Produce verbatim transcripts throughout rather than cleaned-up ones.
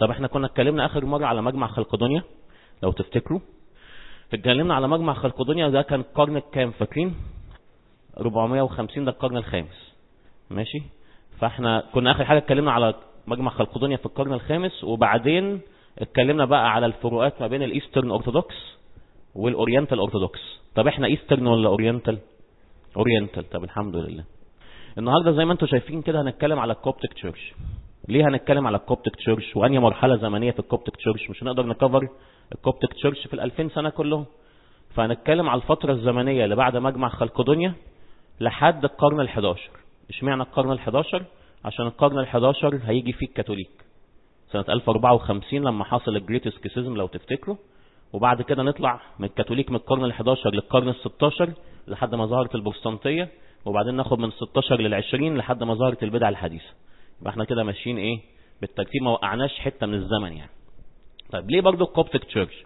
طب احنا كنا اتكلمنا اخر مرة على مجمع خلقدونيا لو تفتكروا، اتكلمنا على مجمع خلقدونيا ده كان القرن الكام فاكرين؟ أربعمائة وخمسين، ده القرن الخامس. ماشي، فاحنا كنا اخر حاجة اتكلمنا على مجمع خلقدونيا في القرن الخامس، وبعدين اتكلمنا بقى على الفروقات ما بين الايسترن اورثودوكس والاورينتال اورثودوكس. طب احنا ايسترن ولا اورينتال؟ اورينتال. طب الحمد لله. النهارده زي ما انتم شايفين كده هنتكلم على الكوبتيك تشيرش. ليه هنتكلم على الكوبتيك تشيرش وانهي مرحله زمنيه في الكوبتيك تشيرش؟ مش هنقدر نكفر الكوبتيك تشيرش في الألفين سنه كلهم، فهنتكلم على الفتره الزمنيه اللي بعد مجمع خلقدونيا لحد القرن الحداشر. اشمعنى القرن الحداشر؟ عشان القرن الحداشر هيجي فيه الكاثوليك سنه ألف وأربعة وخمسين لما حصل الجريت سكيسيزم لو تفتكروا، وبعد كده نطلع من الكاثوليك من القرن الحداشر للقرن الستاشر لحد ما ظهرت البروتستانتيه، وبعدين ناخد من ستاشر للعشرين لحد ما ظهرت البدع الحديثه. يبقى احنا كده ماشيين ايه بالترتيب، ما وقعناش حته من الزمن يعني. طيب ليه برضو الكوبتيك تشيرش؟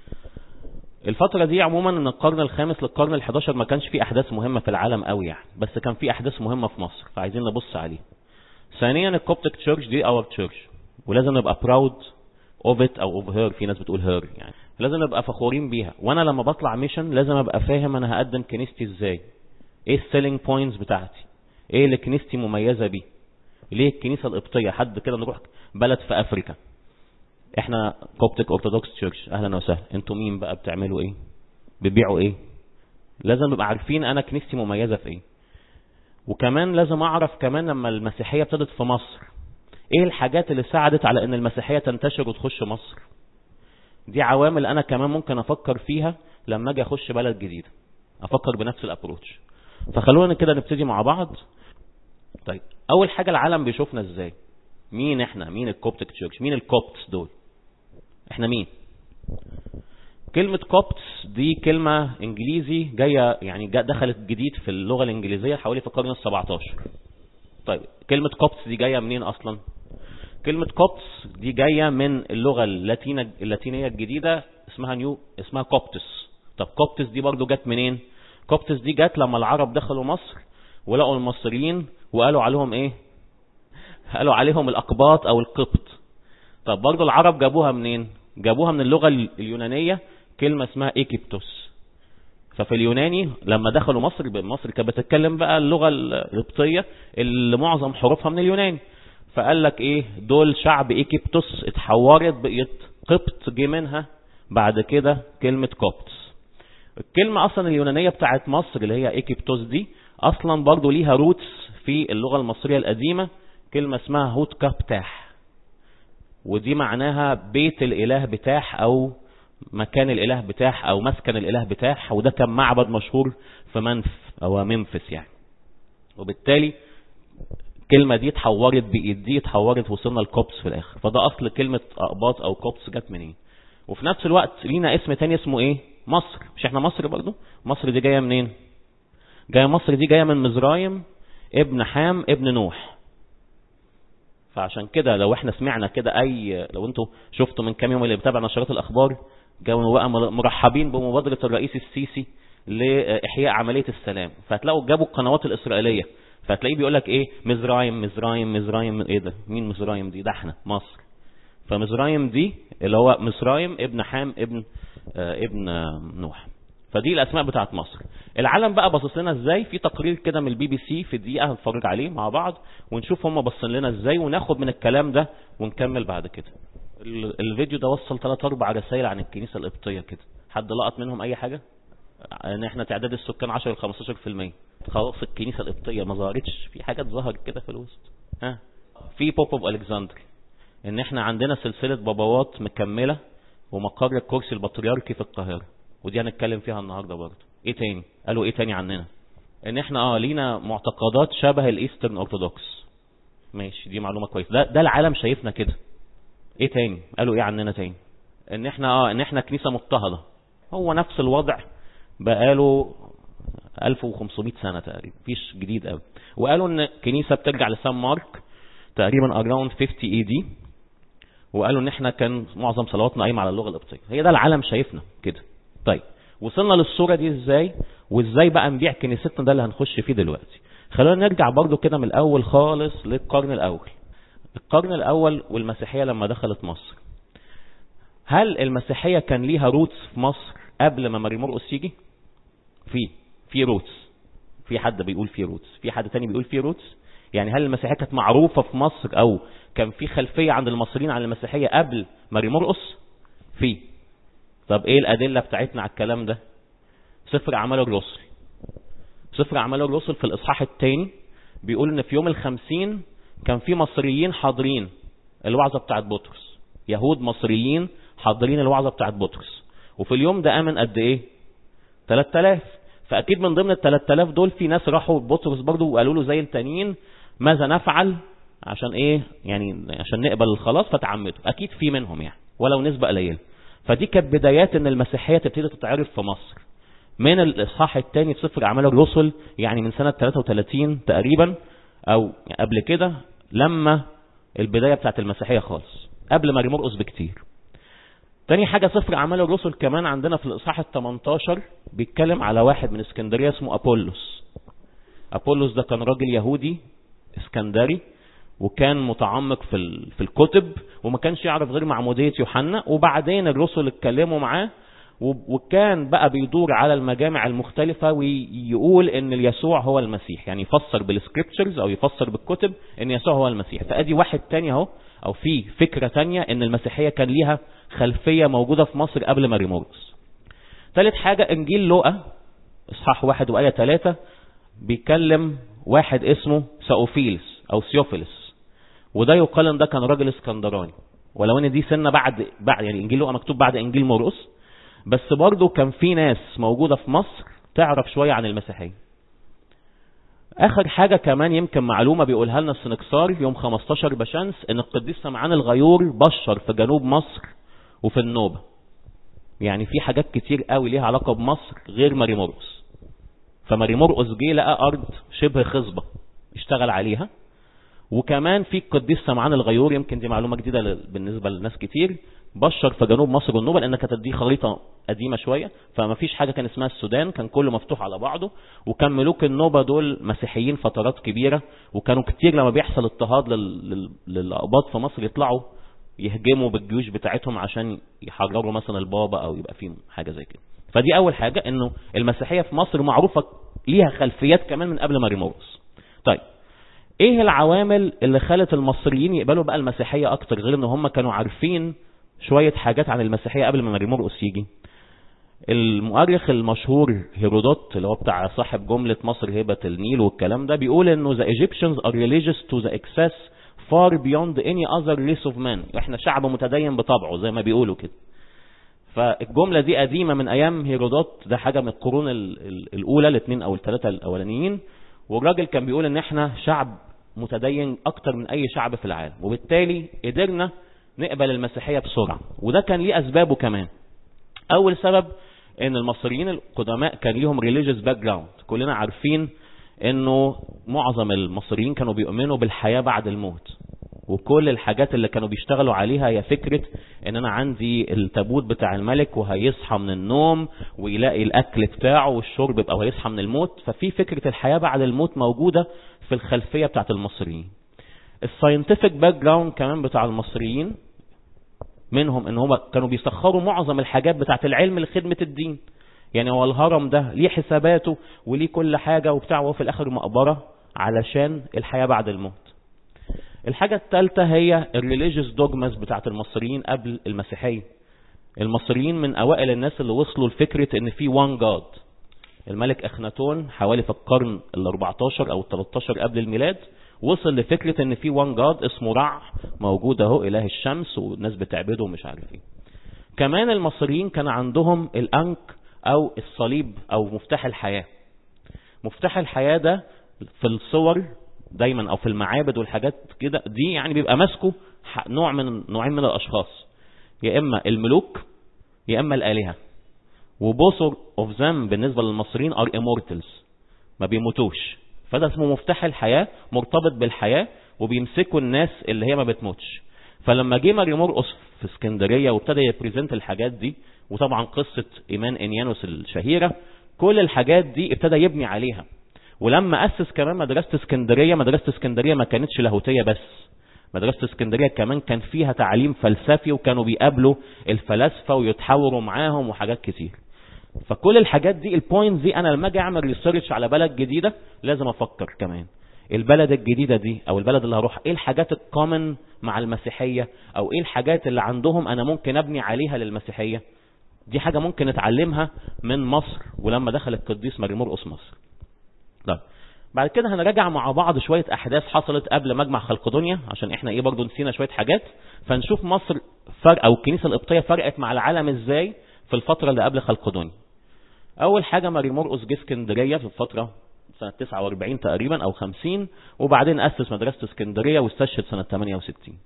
الفتره دي عموما من القرن الخامس للقرن الحداشر ما كانش في احداث مهمه في العالم قوي يعني، بس كان في احداث مهمه في مصر فعايزين نبص عليها. ثانيا الكوبتيك تشيرش دي اور تشيرش، ولازم نبقى براود اوف ات او اوف هير، في ناس بتقول هير يعني، لازم نبقى فخورين بيها. وانا لما بطلع ميشن لازم ابقى فاهم انا هقدم كنيستي ازاي، ايه السيلينج بوينتس بتاعتي، ايه اللي كنيستي مميزه بيه. ليه الكنيسه القبطيه؟ حد كده نروح بلد في افريكا، احنا كوبتيك اورثودوكس تشيرش، اهلا وسهلا، انتوا مين بقى؟ بتعملوا ايه؟ بتبيعوا ايه؟ لازم نبقى عارفين انا كنيستي مميزه في ايه. وكمان لازم اعرف كمان لما المسيحيه ابتدت في مصر ايه الحاجات اللي ساعدت على ان المسيحيه تنتشر وتخش مصر. دي عوامل انا كمان ممكن افكر فيها لما اجي اخش بلد جديده، افكر بنفس الابروتش. فخلونا كده نبتدي مع بعض. طيب اول حاجه العالم بيشوفنا ازاي؟ مين احنا؟ مين الكوبتيك تشيرش؟ مين الكوبتس دول؟ احنا مين؟ كلمه كوبتس دي كلمه انجليزي جايه يعني جا دخلت جديد في اللغه الانجليزيه حوالي في القرن السبعتاشر. طيب كلمه كوبتس دي جايه منين اصلا؟ كلمه كوبتس دي جايه من اللغه اللاتينيه اللاتينيه الجديده اسمها نيو، اسمها كوبتس. طب كوبتس دي برضو جت منين؟ كوبتس دي جت لما العرب دخلوا مصر ولقوا المصريين وقالوا عليهم ايه؟ قالوا عليهم الاقباط او القبط. طب برضو العرب جابوها منين؟ جابوها من اللغه اليونانيه، كلمه اسمها ايكيبتوس. ففي اليوناني لما دخلوا مصر، مصر كانت بتتكلم بقى اللغه القبطيه اللي معظم حروفها من اليوناني، فقال لك ايه؟ دول شعب ايكيبتوس، اتحورت بقيت قبط، جه منها بعد كده كلمه كوبتس. الكلمه اصلا اليونانيه بتاعت مصر اللي هي ايكيبتوس دي اصلا برضو ليها روتس في اللغه المصريه القديمه، كلمه اسمها هوتكا بتاح، ودي معناها بيت الاله بتاح او مكان الاله بتاح او مسكن الاله بتاح، وده كان معبد مشهور في منف او منفس يعني. وبالتالي الكلمه دي اتحورت بايد دي اتحورت وصلنا لكوبس في الاخر. فده اصل كلمه اقباط او كوبس جت منين. وفي نفس الوقت لينا اسم تاني اسمه ايه؟ مصر. مش احنا مصر برضو؟ مصر دي جايه منين؟ جايه مصر دي جايه من مزرايم ابن حام ابن نوح. فعشان كده لو احنا سمعنا كده اي، لو انتوا شفتوا من كام يوم اللي بتابع نشرات الاخبار، جاوا بقى مرحبين بمبادره الرئيس السيسي لاحياء عمليه السلام، فهتلاقوا جابوا القنوات الاسرائيليه، فهتلاقيه بيقول لك ايه؟ مزرايم مزرايم مزرايم. ايه ده؟ مين مزرايم دي؟ ده احنا مصر. فمزرايم دي اللي هو مصرايم ابن حام ابن آه ابن آه نوح. فدي الاسماء بتاعت مصر. العالم بقى باصص لنا ازاي؟ في تقرير كده من البي بي سي في دقيقه هنتفرج عليه مع بعض ونشوف هم باصين لنا ازاي، وناخد من الكلام ده ونكمل بعد كده. الفيديو ده وصل ثلاث اربع رسائل عن الكنيسه القبطيه كده. حد لقط منهم اي حاجه؟ ان احنا تعداد السكان عشرة ل خمستاشر في المية، خلاص الكنيسه القبطيه ما ظهرتش، في حاجات ظهرت كده في الوسط. ها في بوب اوف الكسندري، ان احنا عندنا سلسله باباوات مكمله ومقر الكرسي البطريركي في القاهره، ودي هنتكلم فيها النهارده برضه. ايه تاني؟ قالوا ايه تاني عننا؟ ان احنا اه لينا معتقدات شبه الايسترن اورثودوكس. ماشي، دي معلومه كويسه. ده ده العالم شايفنا كده. ايه تاني؟ قالوا ايه عننا تاني؟ ان احنا اه ان احنا كنيسه مضطهده. هو نفس الوضع بقاله ألف وخمسمائة سنه تقريبا، مفيش جديد قوي. وقالوا ان كنيسه بترجع لسان مارك تقريبا اراوند خمسين اي دي، وقالوا ان احنا كان معظم صلواتنا قايمه على اللغه القبطيه. هي ده العالم شايفنا كده. طيب وصلنا للصوره دي ازاي؟ وازاي بقى نبيع كنيستنا؟ ده اللي هنخش فيه دلوقتي. خلونا نرجع برضو كده من الاول خالص للقرن الاول. القرن الاول والمسيحية لما دخلت مصر، هل المسيحية كان ليها روتس في مصر قبل ما ماري مرقس يجي؟ في في روتس. في حد بيقول في روتس، في حد تاني بيقول في روتس. يعني هل المسيحية كانت معروفة في مصر او كان في خلفية عند المصريين عن المسيحية قبل ماري مرقس؟ في. طب ايه الادلة بتاعتنا على الكلام ده؟ سفر اعمال الرسل. سفر اعمال الرسل في الاصحاح الثاني بيقول ان في يوم الخمسين كان في مصريين حاضرين الوعظة بتاعت بطرس، يهود مصريين حاضرين الوعظة بتاعت بطرس، وفي اليوم ده امن قد ايه؟ ثلاثة آلاف. فاكيد من ضمن ال ثلاثة آلاف دول في ناس راحوا بطرس برضو وقالوا له زي التانيين ماذا نفعل عشان ايه، يعني عشان نقبل الخلاص، فتعمدوا. اكيد في منهم يعني ولو نسبة قليلة. فدي كانت بدايات ان المسيحية تبتدي تتعرف في مصر من الاصحاح الثاني في سفر اعمال الرسل، يعني من سنة ثلاثة وثلاثين تقريبا او قبل كده، لما البداية بتاعت المسيحية خالص قبل ماري مرقس بكتير. تاني حاجة سفر اعمال الرسل كمان عندنا في الاصحاح الثمنتاشر بيتكلم على واحد من اسكندرية اسمه ابولس. ابولس ده كان راجل يهودي اسكندري، وكان متعمق في في الكتب، وما كانش يعرف غير معمودية يوحنا. وبعدين الرسل اتكلموا معاه، وكان بقى بيدور على المجامع المختلفة ويقول ان يسوع هو المسيح، يعني يفسر بالسكريبتشرز او يفسر بالكتب ان يسوع هو المسيح. فادي واحد تاني اهو، او في فكرة تانية ان المسيحية كان ليها خلفية موجودة في مصر قبل ماري مرقس. ثالث حاجة انجيل لوقا اصحاح واحد وآية ثلاثة بيتكلم واحد اسمه ساوفيلس او سيوفيلس، وده يقال ان ده كان راجل اسكندراني، ولو ان دي سنة بعد بعد يعني انجيل لوقا مكتوب بعد انجيل مرقس، بس برضو كان في ناس موجودة في مصر تعرف شوية عن المسيحية. اخر حاجة كمان يمكن معلومة بيقولها لنا السنكسار يوم خمستاشر بشمس، ان القديس سمعان الغيور بشر في جنوب مصر وفي النوبة. يعني في حاجات كتير قوي ليها علاقة بمصر غير ماري مرقس. فماري مرقس جه لقى ارض شبه خصبة اشتغل عليها، وكمان في القديس سمعان الغيور، يمكن دي معلومة جديدة بالنسبة للناس كتير، بشر في جنوب مصر والنوبة، لان كانت دي خريطة قديمة شوية، فما فيش حاجة كان اسمها السودان، كان كله مفتوح على بعضه. وكان ملوك النوبة دول مسيحيين فترات كبيرة، وكانوا كتير لما بيحصل اضطهاد للأقباط في مصر يطلعوا يهجموا بالجيوش بتاعتهم عشان يحرروا مثلا البابا او يبقى فيهم حاجة زي كده. فدي اول حاجة، انه المسيحية في مصر معروفة ليها خلفيات كمان من قبل ماري مرقس. طيب ايه العوامل اللي خلت المصريين يقبلوا بقى المسيحية اكتر، غير ان هم كانوا عارفين شوية حاجات عن المسيحية قبل ما ماري مرقس يجي؟ المؤرخ المشهور هيرودوت اللي هو بتاع صاحب جملة مصر هبة النيل والكلام ده، بيقول انه the Egyptians are religious to the excess far beyond any other race of man. احنا شعب متدين بطبعه زي ما بيقولوا كده. فالجملة دي قديمة من ايام هيرودوت، ده حاجة من القرون الاولى الاثنين او الثلاثة الاولانيين، والراجل كان بيقول ان احنا شعب متدين اكتر من اي شعب في العالم، وبالتالي قدرنا نقبل المسيحية بسرعة. وده كان ليه اسبابه كمان. اول سبب ان المصريين القدماء كان ليهم religious background. كلنا عارفين انه معظم المصريين كانوا بيؤمنوا بالحياة بعد الموت، وكل الحاجات اللي كانوا بيشتغلوا عليها هي فكرة ان انا عندي التابوت بتاع الملك وهيصحى من النوم ويلاقي الاكل بتاعه والشرب بقى وهيصحى من الموت. ففي فكرة الحياة بعد الموت موجودة في الخلفية بتاعت المصريين. الساينتفك باك جراوند كمان بتاع المصريين منهم ان هم كانوا بيسخروا معظم الحاجات بتاعت العلم لخدمة الدين. يعني هو الهرم ده ليه حساباته وليه كل حاجة وبتاع، وفي الاخر مقبرة علشان الحياة بعد الموت. الحاجة الثالثة هي الريليجيوس دوجماز بتاعت المصريين قبل المسيحية. المصريين من اوائل الناس اللي وصلوا لفكرة ان في وان جاد. الملك اخناتون حوالي في القرن الاربعتاشر او التلتاشر قبل الميلاد وصل لفكرة ان في وان جاد اسمه رع موجود اهو، اله الشمس، والناس بتعبده ومش عارفين. كمان المصريين كان عندهم الانك او الصليب او مفتاح الحياة. مفتاح الحياة ده في الصور دايما او في المعابد والحاجات كده دي، يعني بيبقى ماسكه نوع من نوعين من الاشخاص، يا اما الملوك يا اما الالهة. وبوث اوف ذم بالنسبة للمصريين ار immortals، ما بيموتوش. فده اسمه مفتاح الحياة، مرتبط بالحياة، وبيمسكوا الناس اللي هي ما بتموتش. فلما جه ماري مرقس في اسكندرية وابتدى يبريزنت الحاجات دي، وطبعا قصة ايمان انيانوس الشهيرة، كل الحاجات دي ابتدى يبني عليها. ولما اسس كمان مدرسة اسكندرية، مدرسة اسكندرية ما كانتش لاهوتية بس، مدرسة اسكندرية كمان كان فيها تعليم فلسفي، وكانوا بيقابلوا الفلاسفة ويتحاوروا معاهم وحاجات كتير. فكل الحاجات دي البوينت دي انا لما اجي اعمل ريسيرش على بلد جديدة لازم افكر كمان البلد الجديدة دي او البلد اللي هروح ايه الحاجات الكومن مع المسيحية، او ايه الحاجات اللي عندهم انا ممكن ابني عليها للمسيحية. دي حاجة ممكن نتعلمها من مصر ولما دخل القديس ماري مرقس مصر. طيب بعد كده هنراجع مع بعض شوية احداث حصلت قبل مجمع خلقدونيا، عشان احنا ايه برضو نسينا شوية حاجات، فنشوف مصر فرق او الكنيسة القبطية فرقت مع العالم ازاي في الفترة اللي قبل خلقدونيا. اول حاجة ماري مرقس جه اسكندرية في الفترة سنة تسعة واربعين تقريبا او خمسين، وبعدين اسس مدرسة اسكندرية واستشهد سنة ثمانية وستين.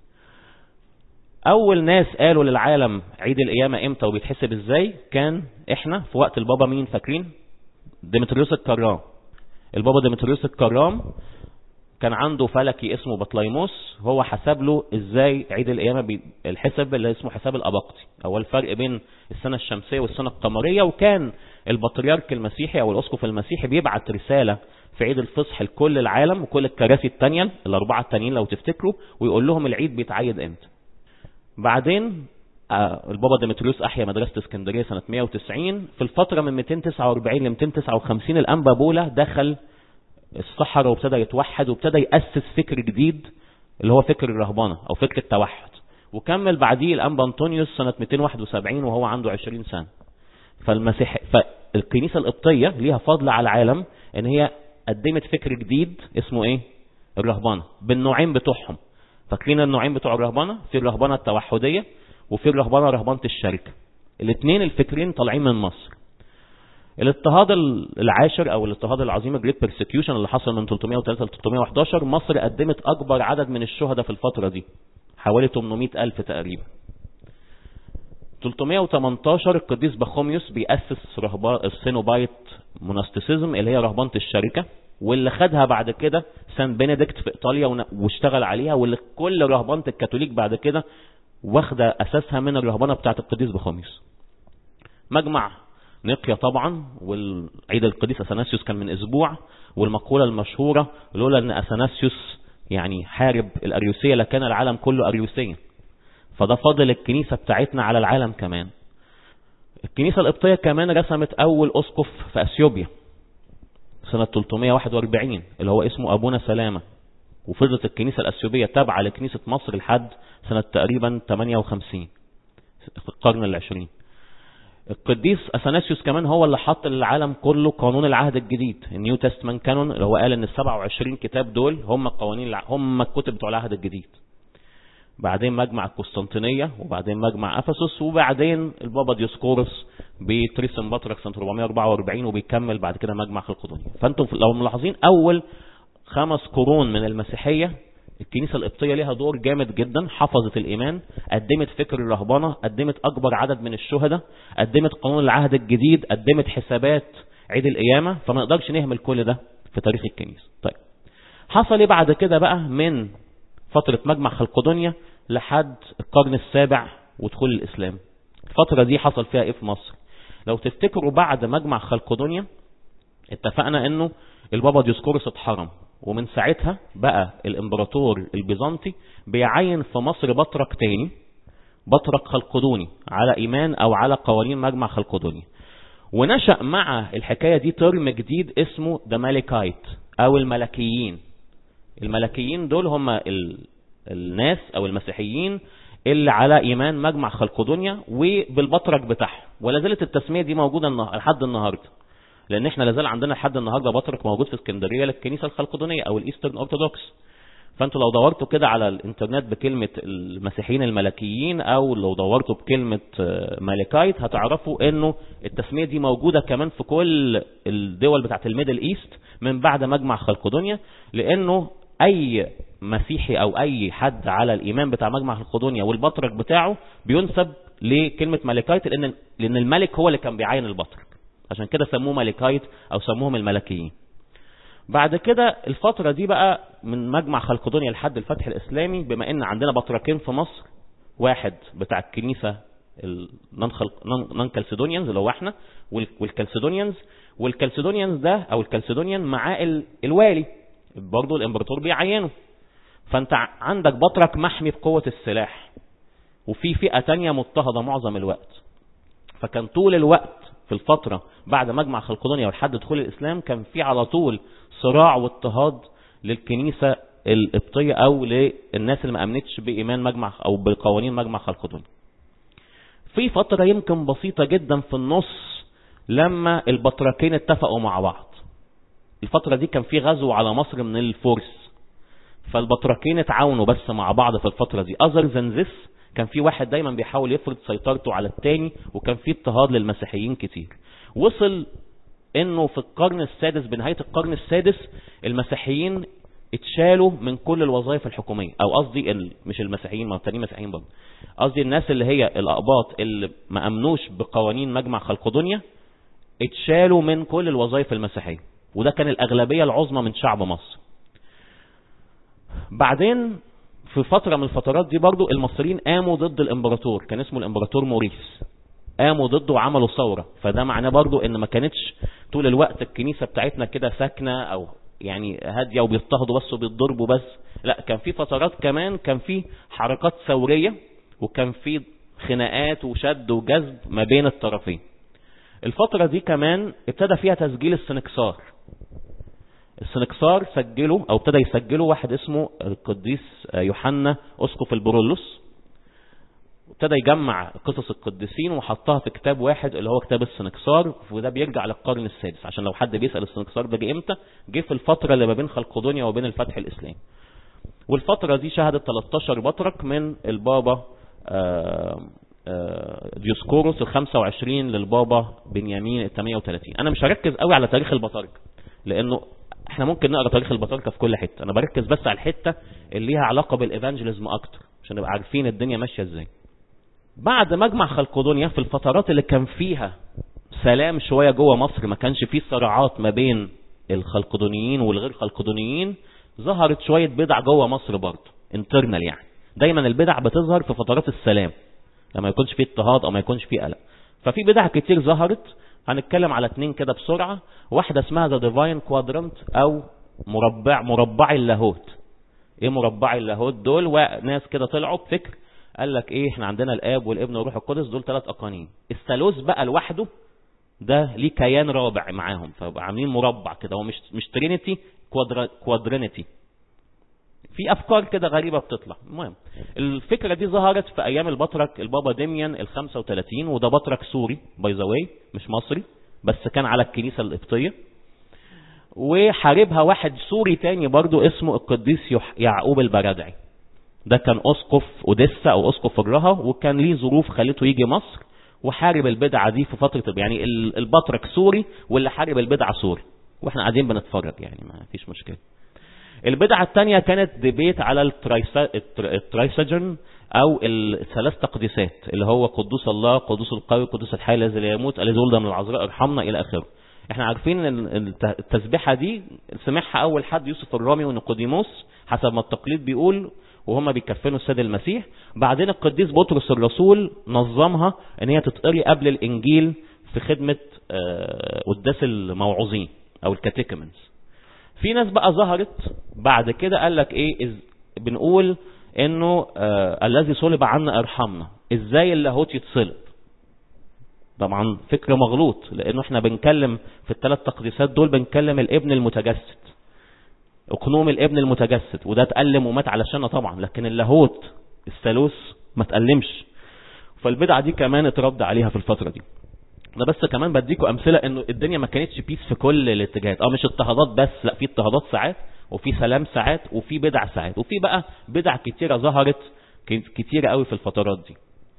اول ناس قالوا للعالم عيد القيامة امتى وبيتحسب ازاي كان احنا في وقت البابا مين فاكرين؟ ديمتريوس الكرام. البابا ديمتريوس الكرام كان عنده فلكي اسمه بطليموس، هو حسب له ازاي عيد القيامة، الحساب اللي اسمه حساب الاباقطي، او الفرق بين السنة الشمسية والسنة القمرية. وكان البطريرك المسيحي او الاسقف المسيحي بيبعت رسالة في عيد الفصح لكل العالم وكل الكراسي التانية الاربعة التانيين لو تفتكروا، ويقول لهم العيد بيتعيد امتى. بعدين البابا ديمتريوس احيا مدرسة اسكندرية سنة مئة وتسعين. في الفترة من مئتين وتسعة واربعين ل مئتين وتسعة وخمسين الانبا بولا دخل الصحراء وابتدى يتوحد وابتدى يأسس فكر جديد اللي هو فكر الرهبانة او فكر التوحد. وكمل بعديه الانبا انطونيوس سنة مئتين وواحد وسبعين وهو عنده عشرين سنة. فالمسيح فالكنيسة القبطية ليها فضل على العالم ان هي قدمت فكر جديد اسمه ايه؟ الرهبانة، بالنوعين بتوعهم. فاكرين النوعين بتوع الرهبانة؟ في الرهبانة التوحدية وفي الرهبانة رهبانة الشركة. الاثنين الفكرين طالعين من مصر. الاضطهاد العاشر او الاضطهاد العظيم الجريت بيرسيكيوشن اللي حصل من ثلاثمئة وثلاثة ل ثلاثمئة وأحد عشر، مصر قدمت اكبر عدد من الشهداء في الفترة دي حوالي ثمانمئة ألف تقريبا. ثلاثمئة وثمانية عشر القديس بخوميوس بيأسس رهبان السينوبايت موناستيسيزم اللي هي رهبانة الشركة، واللي خدها بعد كده سان بنديكت في ايطاليا واشتغل عليها، واللي كل رهبانة الكاثوليك بعد كده واخده اساسها من الرهبانة بتاعت القديس بخوميوس. مجمع نقيا طبعا، والعيد القديس اثناسيوس كان من اسبوع، والمقولة المشهورة لولا ان اثناسيوس يعني حارب الاريوسية لكان العالم كله اريوسيا. فده فضل الكنيسة بتاعتنا على العالم كمان. الكنيسة القبطية كمان رسمت اول اسقف في اثيوبيا سنة ثلاثمئة وواحد واربعين اللي هو اسمه ابونا سلامة، وفضلت الكنيسة الاثيوبية تابعة لكنيسة مصر لحد سنة تقريبا ثمانية وخمسين في القرن العشرين. القديس اثناسيوس كمان هو اللي حط للعالم كله قانون العهد الجديد، النيو تستمنت كانون، اللي هو قال ان ال سبعة وعشرين كتاب دول هم قوانين هم الكتب بتوع العهد الجديد. بعدين مجمع القسطنطينية، وبعدين مجمع افسس، وبعدين البابا ديوسكورس بتريسن بطرك سنة أربعمئة وأربعة واربعين، وبيكمل بعد كده مجمع خلقدونيا. فانتم لو ملاحظين اول خمس قرون من المسيحية الكنيسة القبطية لها دور جامد جدا، حفظت الإيمان، قدمت فكر الرهبانة، قدمت أكبر عدد من الشهداء، قدمت قانون العهد الجديد، قدمت حسابات عيد القيامة. فما نقدرش نهمل كل ده في تاريخ الكنيسة. طيب حصل ايه بعد كده بقى من فترة مجمع خلقدونيا لحد القرن السابع ودخول الإسلام؟ الفترة دي حصل فيها ايه في مصر؟ لو تفتكروا بعد مجمع خلقدونيا اتفقنا انه البابا ديوسكورس اتحرم، ومن ساعتها بقى الامبراطور البيزنطي بيعين في مصر بطرك تاني، بطرك خلقدوني على ايمان او على قوانين مجمع خلقدوني. ونشأ مع الحكاية دي ترم جديد اسمه دمالكايت او الملكيين. الملكيين دول هم ال... الناس او المسيحيين اللي على ايمان مجمع خلقدونيا وبالبطرك بتاعهم، ولا زالت التسمية دي موجودة لحد النهاردة، لان احنا لازال عندنا لحد النهارده بطرك موجود في اسكندريه للكنيسه الخلقدونيه او الايسترن اورثودوكس. فانتوا لو دورتوا كده على الانترنت بكلمه المسيحيين الملكيين او لو دورتوا بكلمه مالكايت هتعرفوا انه التسميه دي موجوده كمان في كل الدول بتاعه الميدل ايست من بعد مجمع خلقدونيا، لانه اي مسيحي او اي حد على الايمان بتاع مجمع خلقدونيا والبطرك بتاعه بينسب لكلمه مالكايت، لان لان الملك هو اللي كان بيعين البطرك، عشان كده سموه ملكايت او سموهم الملكيين. بعد كده الفترة دي بقى من مجمع خلقدونيا لحد الفتح الاسلامي، بما ان عندنا بطركين في مصر، واحد بتاع الكنيسة النون كالسيدونيانز اللي هو احنا، والكالسيدونيانز والكالسيدونيانز ده او الكالسيدونيان مع الوالي برضه الامبراطور بيعينه. فانت عندك بطرك محمي بقوة السلاح، وفي فئة تانية مضطهدة معظم الوقت. فكان طول الوقت في الفترة بعد مجمع خلقدونيا ولحد دخول الإسلام كان في على طول صراع واضطهاد للكنيسة القبطية أو للناس اللي ما أمنتش بإيمان مجمع أو بقوانين مجمع خلقدونيا. في فترة يمكن بسيطة جدا في النص لما البطركين اتفقوا مع بعض. الفترة دي كان في غزو على مصر من الفرس، فالبطركين اتعاونوا بس مع بعض في الفترة دي. أذر ذان ذس كان في واحد دايما بيحاول يفرض سيطرته على التاني، وكان في اضطهاد للمسيحيين كتير. وصل انه في القرن السادس، بنهاية القرن السادس، المسيحيين اتشالوا من كل الوظائف الحكومية، او قصدي مش المسيحيين، ما التانيين مسيحيين برضه، قصدي الناس اللي هي الأقباط اللي ما امنوش بقوانين مجمع خلقدونيا اتشالوا من كل الوظائف المسيحية، وده كان الأغلبية العظمى من شعب مصر. بعدين في فترة من الفترات دي برضو المصريين قاموا ضد الامبراطور، كان اسمه الامبراطور موريس، قاموا ضده وعملوا ثورة. فده معناه برضو ان ما كانتش طول الوقت الكنيسة بتاعتنا كده ساكنة او يعني هادية وبيضطهدوا بس وبيتضربوا بس، لا، كان في فترات كمان كان في حركات ثورية، وكان في خناقات وشد وجذب ما بين الطرفين. الفترة دي كمان ابتدى فيها تسجيل السنكسار. السنكسار سجله او ابتدى يسجله واحد اسمه القديس يوحنا اسقف البرولوس، ابتدى يجمع قصص القديسين وحطها في كتاب واحد اللي هو كتاب السنكسار، وده بيرجع للقرن السادس. عشان لو حد بيسأل السنكسار ده جه امتى، جه في الفترة اللي ما بين خلقدونيا وبين الفتح الاسلامي. والفترة دي شهدت ثلاثة عشر بطرك من البابا ديوسكوروس الخمسة وعشرين للبابا بنيامين الثمانية وثلاثين. انا مش هركز قوي على تاريخ البطاركة لانه احنا ممكن نقرا تاريخ البطاركة في كل حتة، انا بركز بس على الحتة اللي ليها علاقة بالايفانجيليزم اكتر عشان نبقى عارفين الدنيا ماشية ازاي. بعد مجمع خلقدونيا في الفترات اللي كان فيها سلام شوية جوه مصر، ما كانش فيه صراعات ما بين الخلقدونيين والغير خلقدونيين، ظهرت شوية بدع جوه مصر برضه انترنال. يعني دايما البدع بتظهر في فترات السلام لما يكونش فيه اضطهاد او ما يكونش فيه قلق. ففي بدع كتير ظهرت، هنتكلم على اتنين كده بسرعة. واحدة اسمها ذا ديفاين كوادرنت او مربع مربعي اللاهوت. ايه مربعي اللاهوت دول؟ وناس كده طلعوا بفكر قال لك ايه، احنا عندنا الاب والابن والروح القدس، دول ثلاث اقانيم. الثالوث بقى لوحده ده ليه كيان رابع معاهم، فبقى عاملين مربع كده، هو مش مش ترينيتي، كوادر كوادرينيتي. في افكار كده غريبه بتطلع. المهم الفكره دي ظهرت في ايام البطرك البابا ديميان الخمسة وثلاثين، وده بطرك سوري باي ذا واي مش مصري، بس كان على الكنيسه القبطيه. وحاربها واحد سوري تاني برضو اسمه القديس يعقوب البرادعي، ده كان اسقف اوديسا او اسقف الرها، وكان ليه ظروف خلته يجي مصر وحارب البدعه دي في فتره، يعني البطرك سوري واللي حارب البدعه سوري، واحنا قاعدين بنتفرج يعني ما فيش مشكله. البدعه الثانيه كانت ديبيت على الترايساجن او الثلاث تقديسات، اللي هو قدوس الله، قدوس القوي، قدوس الحي الذي لا يموت، الذي ولد من العذراء ارحمنا الى اخره. احنا عارفين ان التسبيحه دي سمعها اول حد يوسف الرامي ونيقوديموس حسب ما التقليد بيقول، وهم بيكفنوا السيد المسيح. بعدين القديس بطرس الرسول نظمها ان هي تتقري قبل الانجيل في خدمة قداس الموعظين او الكاتيكمنز. في ناس بقى ظهرت بعد كده قال لك ايه، بنقول انه آه الذي صلب عنا ارحمنا. ازاي اللاهوت يتصلب؟ طبعا فكر مغلوط، لانه احنا بنكلم في الثلاث تقديسات دول بنكلم الابن المتجسد، اقنوم الابن المتجسد، وده اتألم ومات علشاننا طبعا، لكن اللاهوت الثالوث ما اتألمش. فالبدعة دي كمان اترد عليها في الفترة دي. انا بس كمان بديكم امثلة انه الدنيا ما كانتش بيس في كل الاتجاهات، اه مش اضطهادات بس، لا، في اضطهادات ساعات وفي سلام ساعات وفي بدع ساعات، وفي بقى بدع كتيرة ظهرت كتيرة قوي في الفترات دي.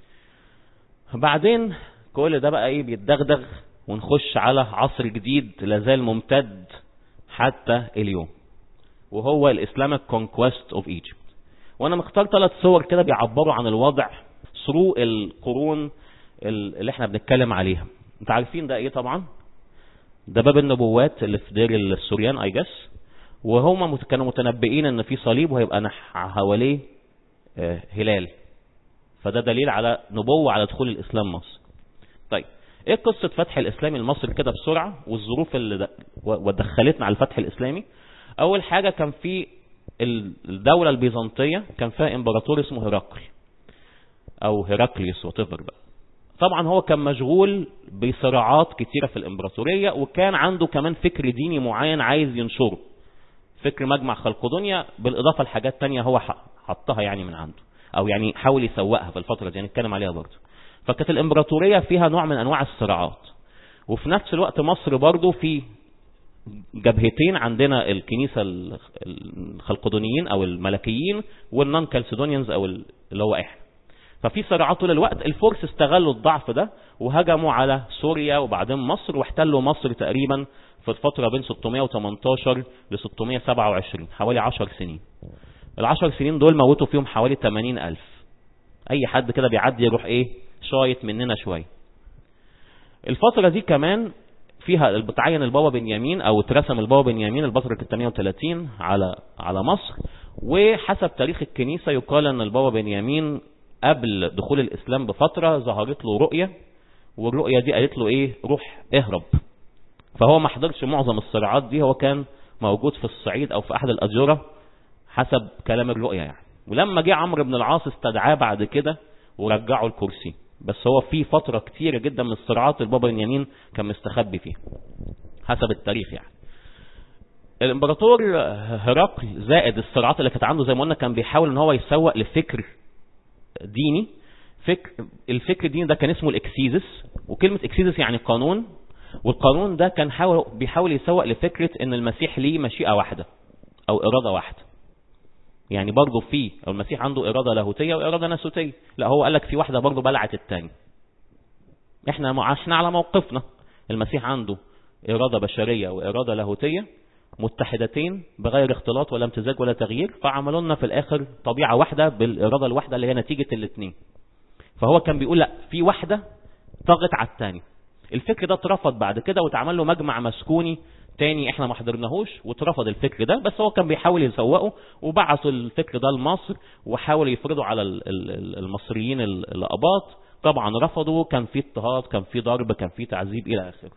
بعدين كل ده بقى ايه بيتدغدغ، ونخش على عصر جديد لازال ممتد حتى اليوم، وهو الاسلامك كونكويست اوف ايجيبت. وانا مختار ثلاث صور كده بيعبروا عن الوضع ثرو القرون اللي احنا بنتكلم عليها. انت عارفين ده ايه طبعا؟ ده باب النبوات اللي في دير السوريان اي جس، وهم كانوا متنبئين ان في صليب وهيبقى حواليه هلال، فده دليل على نبوة على دخول الاسلام مصر. طيب ايه قصة فتح الاسلامي لمصر كده بسرعة، والظروف اللي ودخلتنا على الفتح الاسلامي؟ اول حاجة كان في الدولة البيزنطية كان فيها امبراطور اسمه هرقل او هرقليوس وتفر بقى. طبعا هو كان مشغول بصراعات كتيرة في الامبراطورية، وكان عنده كمان فكر ديني معين عايز ينشره، فكر مجمع خلقدونيا بالاضافة لحاجات تانية هو حطها يعني من عنده، او يعني حاول يسوقها في الفترة دي نتكلم عليها برضه. فكانت الامبراطورية فيها نوع من انواع الصراعات، وفي نفس الوقت مصر برضه في جبهتين، عندنا الكنيسة الخلقدونيين او الملكيين والنون كالسيدونيانز او اللي هو احنا. ففي صراعات طول الوقت. الفرس استغلوا الضعف ده وهجموا على سوريا وبعدين مصر، واحتلوا مصر تقريبا في الفترة بين ستمائة وثمانية عشر ل ستمائة وسبعة وعشرين، حوالي عشر سنين. العشر سنين دول موتوا فيهم حوالي ثمانين ألف. اي حد كده بيعدي يروح ايه شايط مننا شوية. الفترة دي كمان فيها بتعين البابا بنيامين او اترسم البابا بنيامين البطرك الثانية وثلاثين على على مصر. وحسب تاريخ الكنيسة يقال ان البابا بنيامين قبل دخول الاسلام بفترة ظهرت له رؤية، والرؤية دي قالت له ايه روح اهرب. فهو ما حضرش معظم الصراعات دي، هو كان موجود في الصعيد او في احد الاديرة حسب كلام الرؤية يعني. ولما جه عمرو بن العاص استدعاه بعد كده ورجعه الكرسي، بس هو في فترة كتيرة جدا من الصراعات البابا بنيامين كان مستخبي فيها حسب التاريخ يعني. الامبراطور هرقل زائد الصراعات اللي كانت عنده زي ما قلنا كان بيحاول ان هو يسوق لفكر ديني. فكر الفكر الديني ده كان اسمه الاكسيزس، وكلمة اكسيزس يعني قانون، والقانون ده كان حاول بيحاول يسوق لفكرة ان المسيح ليه مشيئة واحدة او ارادة واحدة. يعني برضه في المسيح عنده ارادة لاهوتية وارادة ناسوتية، لا هو قال لك في واحدة برضه بلعت التاني. احنا احنا على موقفنا المسيح عنده ارادة بشرية وارادة لاهوتية متحدتين بغير اختلاط ولا امتزاج ولا تغيير، فعملوا لنا في الاخر طبيعة واحدة بالارادة الواحدة اللي هي نتيجة الاثنين. فهو كان بيقول لا في واحدة طغت على الثاني. الفكر ده اترفض بعد كده واتعمل له مجمع مسكوني تاني احنا ما حضرناهوش واترفض الفكر ده، بس هو كان بيحاول يسوقه وبعثوا الفكر ده لمصر وحاول يفرضوا على المصريين الأقباط. طبعا رفضوا، كان في اضطهاد، كان في ضرب، كان في تعذيب الى اخره.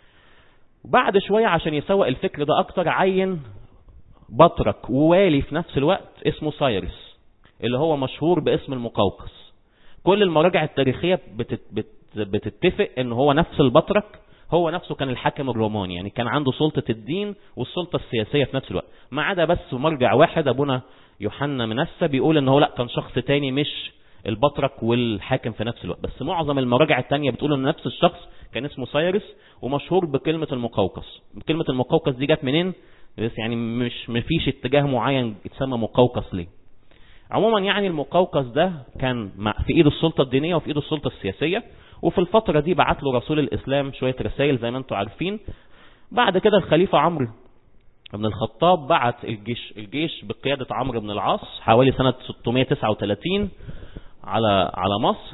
بعد شوية عشان يسوق الفكر ده اكتر عين بطرك ووالي في نفس الوقت اسمه سايرس اللي هو مشهور باسم المقوقس. كل المراجع التاريخية بتت بت بتتفق ان هو نفس البطرك هو نفسه كان الحاكم الروماني، يعني كان عنده سلطة الدين والسلطة السياسية في نفس الوقت، ما عدا بس مرجع واحد ابونا يوحنا منسى بيقول ان هو لا كان شخص تاني مش البطرك والحاكم في نفس الوقت. بس معظم المراجع التانية بتقول ان نفس الشخص كان اسمه سايرس ومشهور بكلمة المقوقس. كلمة المقوقس دي جت منين؟ بس يعني مش مفيش اتجاه معين يتسمى مقوقس ليه. عموما يعني المقوقس ده كان في ايده السلطة الدينية وفي ايده السلطة السياسية، وفي الفترة دي بعت له رسول الاسلام شوية رسائل زي ما انتم عارفين. بعد كده الخليفة عمرو بن الخطاب بعت الجيش الجيش بقيادة عمرو بن العاص حوالي سنة ستمائة وتسعة وثلاثين على على مصر،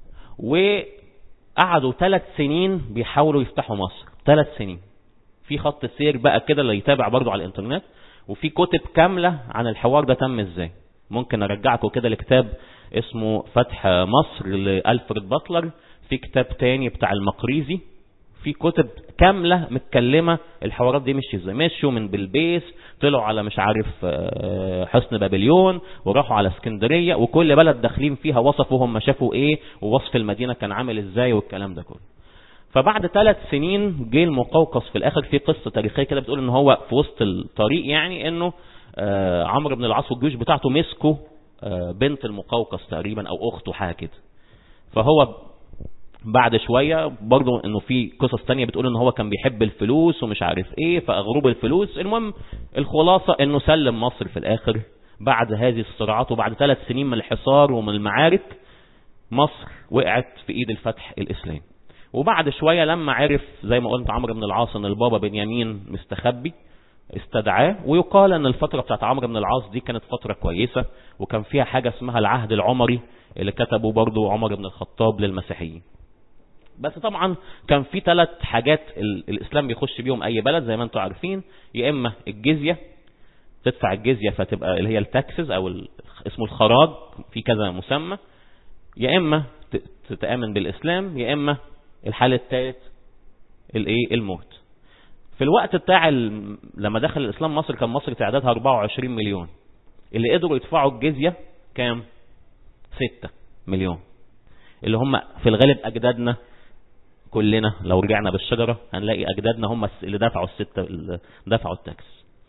وقعدوا ثلاث سنين بيحاولوا يفتحوا مصر. ثلاث سنين في خط سير بقى كده اللي يتابع برضو على الانترنت، وفي كتب كاملة عن الحوار ده تم ازاي. ممكن ارجعكم كده لكتاب اسمه فتح مصر لألفريد باتلر، في كتاب تاني بتاع المقريزي، في كتب كاملة متكلمة الحوارات دي مش ازاي. مشوا من بلبيس طلعوا على مش عارف حصن بابليون وراحوا على اسكندرية، وكل بلد داخلين فيها وصفوا هم شافوا ايه ووصف المدينة كان عامل ازاي والكلام ده كله. فبعد ثلاث سنين جه المقوقس في الاخر. في قصة تاريخية كده بتقول ان هو في وسط الطريق يعني انه عمرو بن العاص والجيوش بتاعته مسكوا بنت المقوقس تقريبا او اخته حاجة كده. فهو بعد شوية برضو انه في قصص تانية بتقول ان هو كان بيحب الفلوس ومش عارف ايه فاغروب الفلوس. المهم الخلاصة انه سلم مصر في الاخر بعد هذه الصراعات، وبعد ثلاث سنين من الحصار ومن المعارك مصر وقعت في ايد الفتح الاسلامي. وبعد شوية لما عرف زي ما قلت عمرو بن العاص ان البابا بنيامين مستخبي استدعاه، ويقال ان الفترة بتاعت عمرو بن العاص دي كانت فترة كويسة وكان فيها حاجة اسمها العهد العمري اللي كتبه برضو عمر بن الخطاب للمسيحيين. بس طبعا كان في ثلاث حاجات الاسلام بيخش بيهم اي بلد زي ما انتم عارفين، يا اما الجزية تدفع الجزية فتبقى اللي هي التاكسز او اسمه الخراج في كذا مسمى، يا اما تتآمن بالاسلام، يا اما الحال الثالث الايه الموت. في الوقت بتاع ال... لما دخل الاسلام مصر كان مصر تعدادها أربعة وعشرين مليون، اللي قدروا يدفعوا الجزية كام؟ ستة مليون، اللي هم في الغالب اجدادنا كلنا. لو رجعنا بالشجرة هنلاقي اجدادنا هم اللي دفعوا الستة، اللي دفعوا التاكس.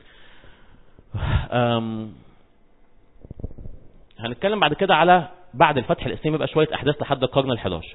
أم... هنتكلم بعد كده على بعد الفتح الاسلامي بقى شوية احداث لحد القرن الحداشر.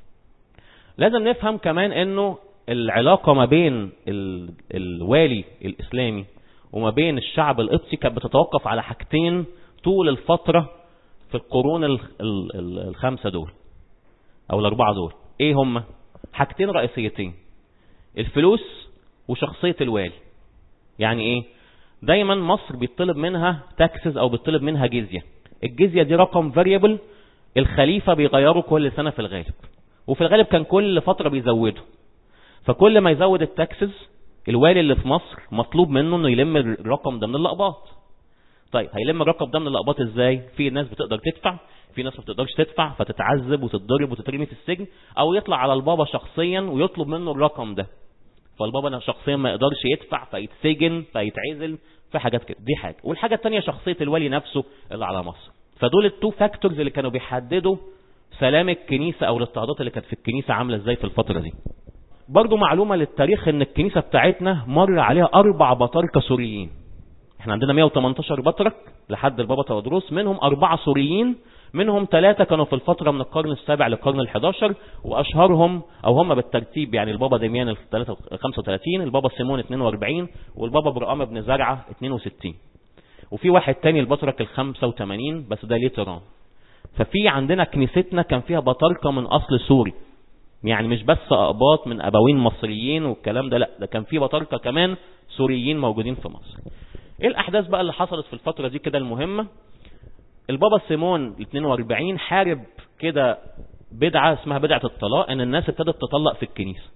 لازم نفهم كمان انه العلاقة ما بين ال... الوالي الاسلامي وما بين الشعب القبطي كانت بتتوقف على حاجتين طول الفترة في القرون ال... ال... الخمسة دول او الاربعة دول. ايه هم؟ حاجتين رئيسيتين: الفلوس وشخصية الوالي. يعني ايه؟ دايما مصر بيطلب منها تاكسز او بيطلب منها جزية. الجزية دي رقم فاريبل الخليفة بيغيره كل سنة في الغالب، وفي الغالب كان كل فترة بيزوده. فكل ما يزود التاكسز الوالي اللي في مصر مطلوب منه انه يلم الرقم ده من اللقباط. طيب هيلم الرقم ده من اللقباط ازاي؟ في ناس بتقدر تدفع، في ناس ما بتقدرش تدفع فتتعذب وتتضرب وتترمي في السجن، او يطلع على البابا شخصيا ويطلب منه الرقم ده، فالبابا شخصيا ما يقدرش يدفع فيتسجن فيتعزل، في حاجات كده. دي حاجة. والحاجة التانية شخصية الوالي نفسه اللي على مصر. فدول التو فاكتورز اللي كانوا بيحددوا سلام الكنيسة او الاضطهادات اللي كانت في الكنيسة عاملة ازاي في الفترة دي. برضو معلومة للتاريخ ان الكنيسة بتاعتنا مر عليها اربع بطاركة سوريين. احنا عندنا مئة وثمانية عشر بطرك لحد البابا تودروس، منهم اربعة سوريين، منهم ثلاثة كانوا في الفترة من القرن السابع للقرن الحداشر، واشهرهم او هم بالترتيب يعني البابا ديميان خمسة وثلاثين، البابا سيمون اثنين وأربعين، والبابا برقام بن زرعة اثنين وستين. وفي واحد تاني البطرك الخمسة وثمانين بس ده ليه تيران. ففي عندنا كنيستنا كان فيها بطاركة من اصل سوري، يعني مش بس اقباط من ابوين مصريين والكلام ده، لا ده كان في بطاركة كمان سوريين موجودين في مصر. ايه الاحداث بقى اللي حصلت في الفترة دي كده المهمة؟ البابا سيمون اثنين وأربعين حارب كده بدعة اسمها بدعة الطلاق، ان الناس ابتدت تطلق في الكنيسة.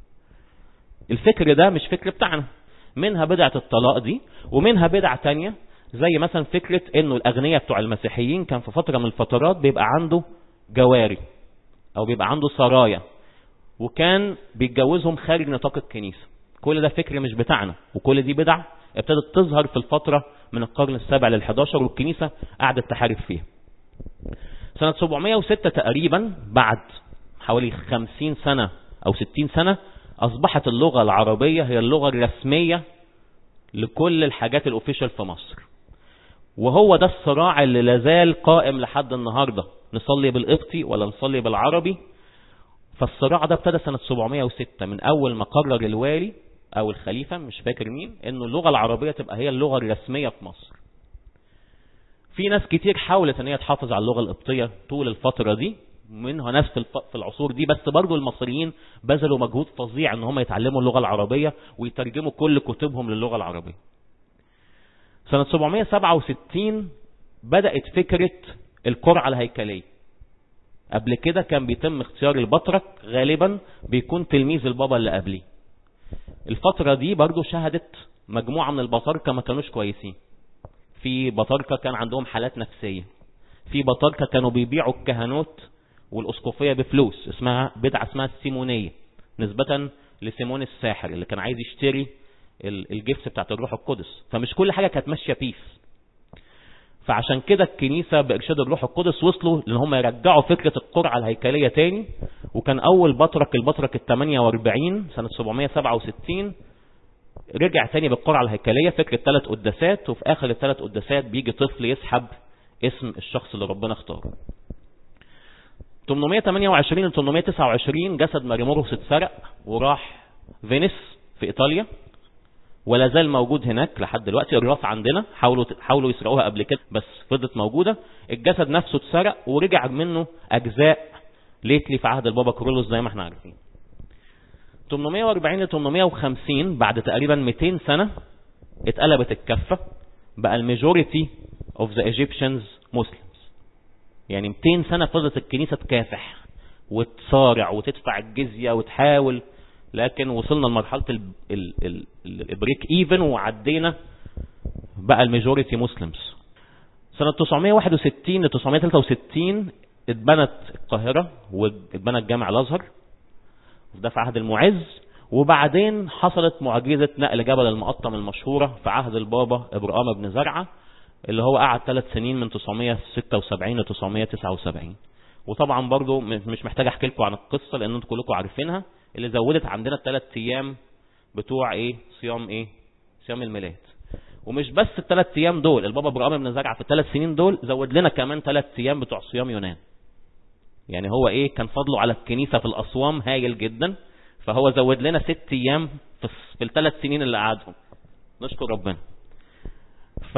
الفكر ده مش فكر بتاعنا، منها بدعة الطلاق دي، ومنها بدعة تانية زي مثلا فكرة انه الاغنياء بتوع المسيحيين كان في فترة من الفترات بيبقى عنده جواري او بيبقى عنده سرايا، وكان بيتجوزهم خارج نطاق الكنيسة. كل ده فكر مش بتاعنا، وكل دي بدع ابتدت تظهر في الفترة من القرن السابع للحداشر، والكنيسة قعدت تحارب فيها. سنة سبعمائة وستة تقريبا، بعد حوالي خمسين سنة او ستين سنة، اصبحت اللغة العربية هي اللغة الرسمية لكل الحاجات الاوفيشال في مصر. وهو ده الصراع اللي لازال قائم لحد النهاردة، نصلي بالقبطي ولا نصلي بالعربي. فالصراع ده ابتدى سنة سبعمائة وستة من اول ما قرر الوالي او الخليفة مش فاكر مين انه اللغة العربية تبقى هي اللغة الرسمية في مصر. في ناس كتير حاولت ان هي تحافظ على اللغة القبطية طول الفترة دي، منها ناس في في العصور دي، بس برضو المصريين بذلوا مجهود فظيع ان هم يتعلموا اللغة العربية ويترجموا كل كتبهم للغة العربية. سنة سبعمائة وسبعة وستين بدأت فكرة القرعة الهيكلية. قبل كده كان بيتم اختيار البطرك غالبا بيكون تلميذ البابا اللي قبليه. الفترة دي برضو شهدت مجموعة من البطاركة ما كانوش كويسين. في بطاركة كان عندهم حالات نفسية، في بطاركة كانوا بيبيعوا الكهنوت والأسقفية بفلوس، اسمها بدعة اسمها السيمونية، نسبة لسيمون الساحر اللي كان عايز يشتري الجفس بتاعت الروح القدس. فمش كل حاجة كانت ماشية بيس. فعشان كده الكنيسة بإرشاد الروح القدس وصلوا لأن هم يرجعوا فكرة القرعة الهيكلية تاني. وكان أول بطرك البطرك الثمانية وأربعين سنة سبعمائة وسبعة وستين رجع تاني بالقرعة الهيكلية، فكرة ثلاث قداسات، وفي آخر الثلاث قداسات بيجي طفل يسحب اسم الشخص اللي ربنا اختاره. ثمانمائة وثمانية وعشرين ل ثمانمائة وتسعة وعشرين جسد ماريموروس اتسرق وراح فينيس في إيطاليا، ولا زال موجود هناك لحد دلوقتي. الراس عندنا حاولوا حاولوا يسرقوها قبل كده بس فضلت موجودة. الجسد نفسه اتسرق ورجع منه أجزاء ليتلي في عهد البابا كورولوس زي ما احنا عارفين. ثمانمائة وأربعين ل ثمانمائة وخمسين بعد تقريبا مئتين سنة اتقلبت الكفة، بقى الميجوريتي اوف ذا ايجيبشنز مسلمز. يعني مئتين سنة فضلت الكنيسة تكافح وتصارع وتدفع الجزية وتحاول، لكن وصلنا لمرحلة البريك ايفن وعدينا بقى الميجوريتي مسلمز. سنة تسعمائة وواحد وستين ل تسعمائة وثلاثة وستين اتبنت القاهرة واتبنت جامع الازهر، ده في عهد المعز. وبعدين حصلت معجزة نقل جبل المقطم المشهورة في عهد البابا إبراهام بن زرعة، اللي هو قعد ثلاث سنين من تسعمائة وستة وسبعين ل تسعمائة وتسعة وسبعين. وطبعا برضو مش محتاج احكي لكم عن القصة لان انتم كلكم عارفينها، اللي زودت عندنا الثلاث ايام بتوع ايه صيام ايه صيام الميلاد. ومش بس الثلاث ايام دول، البابا ابراهام بن زرعة في الثلاث سنين دول زود لنا كمان ثلاث ايام بتوع صيام يونان. يعني هو ايه كان فضله على الكنيسة في الاصوام هايل جدا، فهو زود لنا ست ايام في الثلاث سنين اللي قعدهم. نشكر ربنا. ف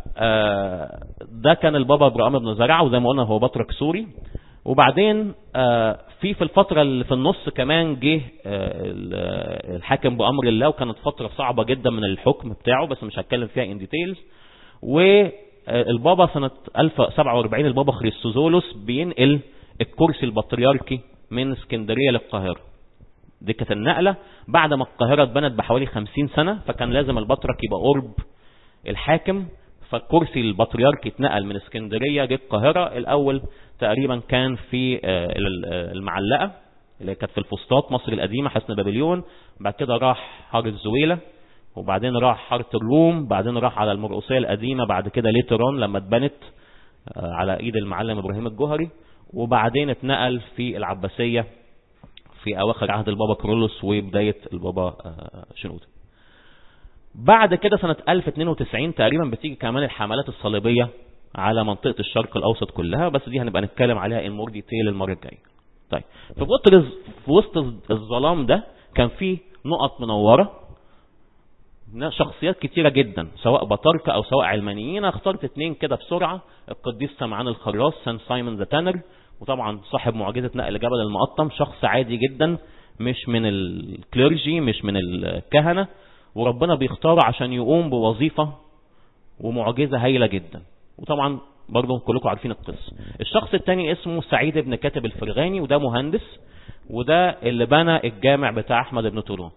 ده كان البابا ابراهام بن زرعة، وزي ما قلنا هو بطرك سوري. وبعدين في في الفترة اللي في النص كمان جه الحاكم بأمر الله، وكانت فترة صعبة جدا من الحكم بتاعه بس مش هتكلم فيها ان ديتيلز. والبابا سنة ألف وسبعة وأربعين البابا خريستوزولوس بينقل الكرسي البطريركي من اسكندرية للقاهرة. دي كانت النقلة بعد ما القاهرة اتبنت بحوالي خمسين سنة، فكان لازم البطرك يبقى قرب الحاكم، فالكرسي البطريركي اتنقل من اسكندرية للقاهرة. الأول تقريبا كان في المعلقة اللي كانت في الفسطاط مصر القديمة حسن بابليون، بعد كده راح حارة الزويلة، وبعدين راح حارة الروم، بعدين راح على المرقسية القديمة، بعد كده ليترون لما اتبنت على ايد المعلم ابراهيم الجوهري، وبعدين اتنقل في العباسية في اواخر عهد البابا كرولوس وبداية البابا شنودة. بعد كده سنة ألف واثنين وتسعين تقريبا بتيجي كمان الحملات الصليبية على منطقة الشرق الأوسط كلها، بس دي هنبقى نتكلم عليها ان مور ديتيل المرة الجاية. طيب في وسط في وسط الظلام ده كان في نقط منورة، شخصيات كتيرة جدا سواء بطاركة او سواء علمانيين. اخترت اتنين كده بسرعة: القديس سمعان الخراس سان سايمون ذا تانر، وطبعا صاحب معجزة نقل جبل المقطم، شخص عادي جدا مش من الكليرجي مش من الكهنة، وربنا بيختاره عشان يقوم بوظيفة ومعجزة هايلة جدا. وطبعا برضو كلكم عارفين القصة. الشخص الثاني اسمه سعيد بن كاتب الفرغاني، وده مهندس، وده اللي بنى الجامع بتاع احمد بن طولون،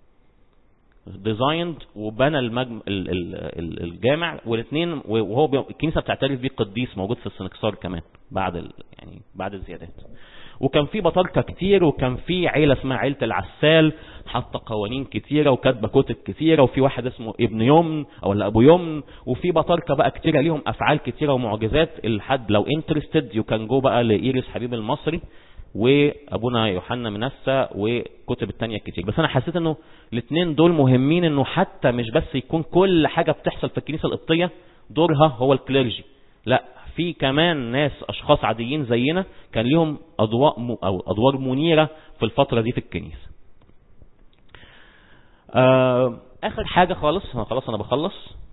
ديزايند وبنى المجم... الجامع. والاثنين وهو بي... الكنيسة بتعترف بيه قديس موجود في السنكسار كمان بعد ال... يعني بعد الزيادات. وكان في بطاركة كتير، وكان في عيلة اسمها عيلة العسال حاطة قوانين كتيرة وكاتبة كتب كتيرة، وفي واحد اسمه ابن يمن او ولا ابو يمن، وفي بطاركة بقى كتيرة ليهم افعال كتيرة ومعجزات. الحد لو انترستد يو كان جو بقى لايريس حبيب المصري وابونا يوحنا منسى وكتب التانية كتير. بس انا حسيت انه الاثنين دول مهمين، انه حتى مش بس يكون كل حاجة بتحصل في الكنيسة القبطية دورها هو الكليرجي، لا، في كمان ناس اشخاص عاديين زينا كان ليهم اضواء م... او ادوار منيرة في الفترة دي في الكنيسة. آه... اخر حاجة خالص، انا خلاص انا بخلص.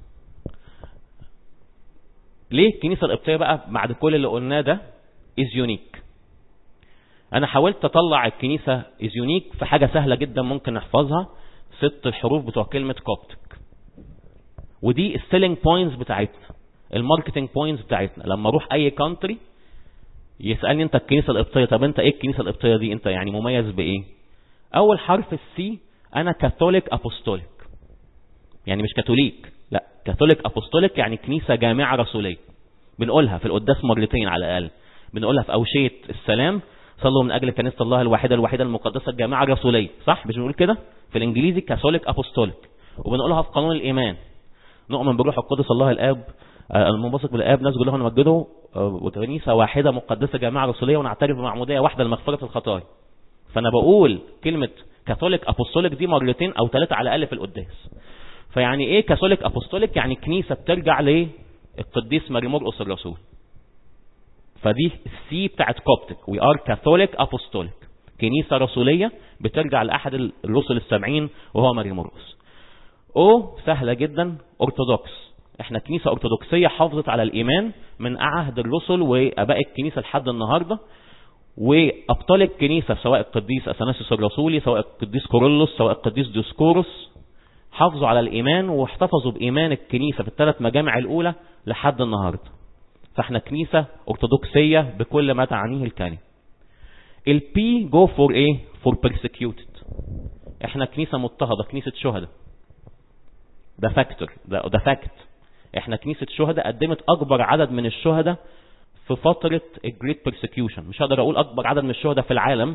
ليه الكنيسة القبطية بقى بعد كل اللي قلناه ده is unique؟ انا حاولت اطلع الكنيسة is unique في حاجة سهلة جدا ممكن نحفظها، ست الحروف بتوع كلمة كوبتك، ودي السيلينج بوينتس بتاعتنا، الماركتنج بوينتس بتاعتنا. لما اروح اي كونتري يسألني انت الكنيسة القبطية، طب انت ايه الكنيسة القبطية دي، انت يعني مميز بايه؟ اول حرف السي، انا كاثوليك ابوستوليك، يعني مش كاثوليك، لا كاثوليك ابوستوليك، يعني كنيسة جامعة رسولية. بنقولها في القداس مرتين على الاقل، بنقولها في اوشية السلام: صلوا من اجل كنيسة الله الواحدة الوحيدة المقدسة الجامعة الرسولية، صح؟ مش بنقول كده في الانجليزي كاثوليك ابوستوليك؟ وبنقولها في قانون الايمان: نؤمن بروح القدس الله الاب المنبثق بالاب نسجد له ونمجده، وكنيسة واحدة مقدسة جامعة رسولية، ونعترف بمعمودية واحدة لمغفرة الخطايا. فانا بقول كلمة كاثوليك ابوستوليك دي مرتين او ثلاثة على الاقل في القداس. فيعني ايه كاثوليك ابوستوليك؟ يعني كنيسة بترجع للقديس ماري مرقس الرسول. فدي السي بتاعت كوبتك، وي ار كاثوليك ابوستوليك، كنيسة رسولية بترجع لأحد الرسل السبعين وهو ماري مرقس. او سهلة جدا، ارثوذكس، احنا كنيسة ارثوذكسية حافظت على الايمان من عهد الرسل واباء الكنيسة لحد النهاردة. وابطال الكنيسة سواء القديس اثناسيوس الرسولي، سواء القديس كورولوس، سواء القديس ديوسكوروس، حافظوا على الايمان واحتفظوا بايمان الكنيسة في الثلاث مجامع الاولى لحد النهاردة. فاحنا كنيسة ارثوذكسية بكل ما تعنيه الكلمة. البي جو فور ايه؟ فور persecuted. احنا كنيسة مضطهدة، كنيسة شهداء. ده فاكتور، ده ده فاكت. احنا كنيسة شهداء قدمت اكبر عدد من الشهداء في فترة الجريت persecution. مش هقدر اقول اكبر عدد من الشهداء في العالم،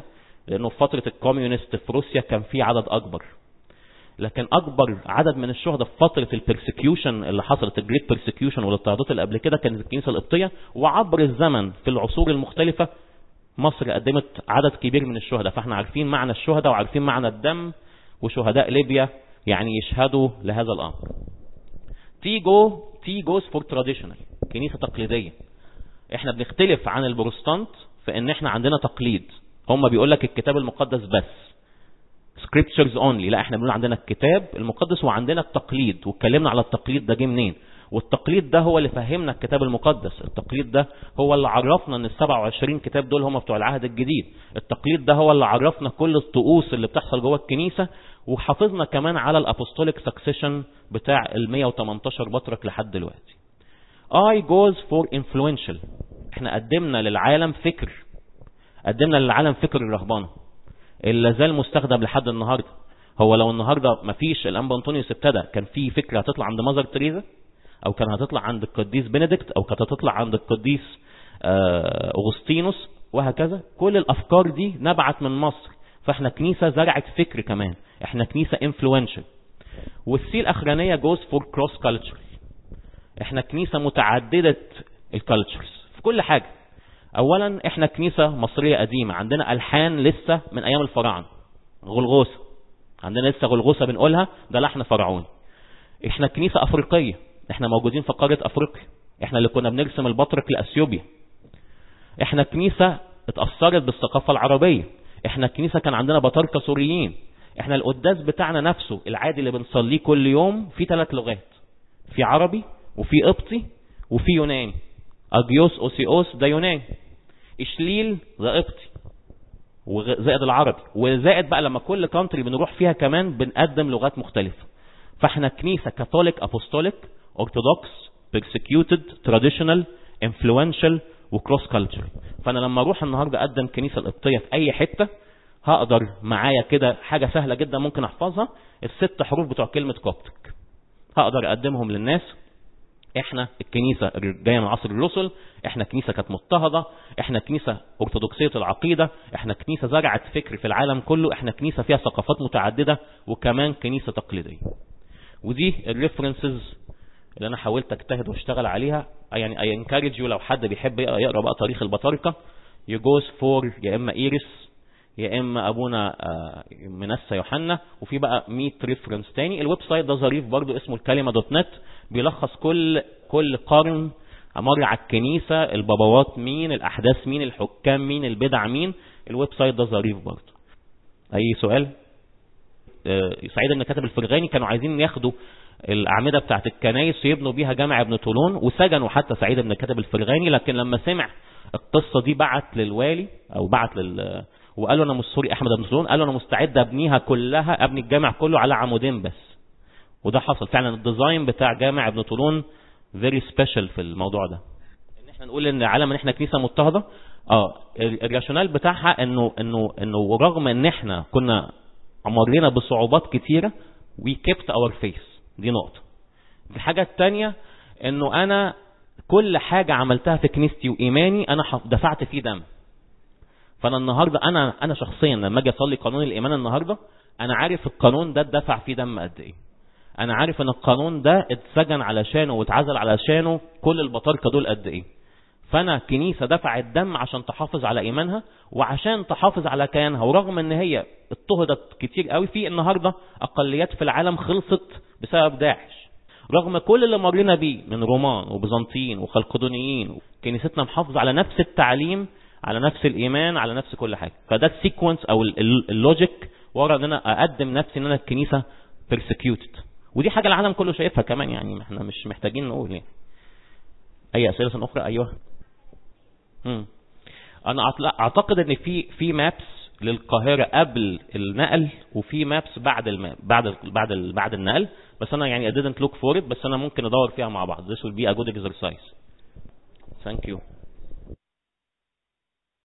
لانه في فتره الكوميونست في روسيا كان في عدد اكبر. لكن اكبر عدد من الشهداء في فتره البرسكيوشن اللي حصلت، الجريت بيرسكيوشن والاضطهادات اللي قبل كده، كانت الكنيسه القبطيه. وعبر الزمن في العصور المختلفه مصر قدمت عدد كبير من الشهداء. فاحنا عارفين معنى الشهداء وعارفين معنى الدم، وشهداء ليبيا يعني يشهدوا لهذا الامر. تي جو تي جوز فور تراديشنال، كنيسه تقليديه. احنا بنختلف عن البروتستانت في ان احنا عندنا تقليد. هم بيقول لك الكتاب المقدس بس scriptures only، لا احنا بنقول عندنا الكتاب المقدس وعندنا التقليد، واتكلمنا على التقليد ده جه منين. والتقليد ده هو اللي فهمنا الكتاب المقدس. التقليد ده هو اللي عرفنا ان السبعة وعشرين كتاب دول هم بتوع العهد الجديد. التقليد ده هو اللي عرفنا كل الطقوس اللي بتحصل جوه الكنيسه، وحافظنا كمان على الابوستوليك سكسيشن بتاع ال مية وتمنتاشر بطرك لحد دلوقتي. I goes for influential، احنا قدمنا للعالم فكر، قدمنا للعالم فكر الرهبانه اللي زال مستخدم لحد النهارده. هو لو النهارده مفيش الانبا انطونيوس ابتدى، كان في فكره هتطلع عند ماذر تريزا، او كان هتطلع عند القديس بنديكت، او كانت هتطلع عند القديس اغسطينوس، وهكذا. كل الافكار دي نبعت من مصر. فاحنا كنيسه زرعت فكر كمان، احنا كنيسه انفلونشال. والسي الاخرانيه جوز فور كروس كالتشر، احنا كنيسه متعدده الكالتشرز في كل حاجه. اولا احنا كنيسه مصريه قديمه، عندنا الحان لسه من ايام الفراعنه، غلغوسه، عندنا لسه غلغوسه بنقولها، ده لحن فرعوني. احنا كنيسه افريقيه، احنا موجودين في قاره افريقيا، احنا اللي كنا بنرسم البطرك لاثيوبيا. احنا كنيسه اتاثرت بالثقافه العربيه، احنا كنيسه كان عندنا بطاركه سوريين. احنا القداس بتاعنا نفسه العادي اللي بنصليه كل يوم في ثلاث لغات، في عربي وفي قبطي وفي يوناني. اجيوس اوسيوس ده يوناني، اشليل ده قبطي، وزائد العربي، وزائد بقى لما كل كونتري بنروح فيها كمان بنقدم لغات مختلفه. فاحنا كنيسه كاثوليك ابوستوليك اورثودوكس بيرسكيوتد تراديشنال انفلونشال وكروس كالتشر. فانا لما اروح النهارده اقدم كنيسه القبطيه في اي حته، هقدر معايا كده حاجه سهله جدا ممكن احفظها، الست حروف بتوع كلمه كوبتك، هقدر اقدمهم للناس. احنا الكنيسه جايه من عصر الرسل، احنا كنيسه كانت مضطهده، احنا كنيسه ارثوذكسيه العقيده، احنا كنيسه زرعت فكر في العالم كله، احنا كنيسه فيها ثقافات متعدده، وكمان كنيسه تقليديه. ودي الريفرنسز اللي انا حاولت اجتهد واشتغل عليها. يعني اي انكارج يو لو حد بيحب يقرا بقى تاريخ البطاركه، يجوز فور يا اما ايرس يا اما ابونا منسى يوحنا، وفي بقى مية ريفرنس تاني. الويب سايت ده ظريف برضو، اسمه الكلمه دوت نت، بيلخص كل كل قرن مر على الكنيسه، البابوات مين، الاحداث مين، الحكام مين، البدع مين. الويب سايت ده ظريف برضو. اي سؤال؟ سعيد بن كاتب الفرغاني كانوا عايزين ياخدوا الاعمده بتاعت الكنايس يبنوا بيها جامع ابن طولون، وسجنوا حتى سعيد بن كاتب الفرغاني. لكن لما سمع القصه دي بعت للوالي او بعت لل وقال له انا مش سوري احمد بن طولون، قال له انا مستعد ابنيها كلها، ابني الجامع كله على عمودين بس. وده حصل فعلا. الديزاين بتاع جامع ابن طولون فيري سبيشال في الموضوع ده. ان احنا نقول ان العالم ان احنا كنيسه مضطهده، اه الراشونال بتاعها انه انه انه رغم ان احنا كنا مرينا بصعوبات كتيره، we kept our faith. دي نقطه. الحاجه الثانيه انه انا كل حاجه عملتها في كنيستي وايماني انا دفعت فيه دم. فانا النهارده انا انا شخصيا لما اجي اصلي قانون الايمان النهارده، انا عارف القانون ده اتدفع فيه دم قد ايه. انا عارف ان القانون ده اتسجن علشانه واتعزل علشانه كل البطاركه دول قد ايه. فانا كنيسه دفعت دم عشان تحافظ على ايمانها وعشان تحافظ على كيانها. ورغم ان هي اضطهدت كتير قوي، في النهارده اقليات في العالم خلصت بسبب داعش. رغم كل اللي مرينا بيه من رومان وبيزنطيين وخلقدونيين، كنيستنا محافظه على نفس التعليم، على نفس الايمان، على نفس كل حاجه. فده السيكونس او اللوجيك ورا ان انا اقدم نفسي ان انا الكنيسه بيرسكيوتد. ودي حاجه العالم كله شايفها كمان، يعني احنا مش محتاجين نقول يعني. اي اسئله اخرى؟ ايوه. امم انا اعتقد ان في في مابس للقاهره قبل النقل، وفي مابس بعد الماب بعد ال بعد ال بعد النقل، بس انا يعني I didn't look for it، بس انا ممكن ادور فيها مع بعض. This will be a good exercise. Thank you.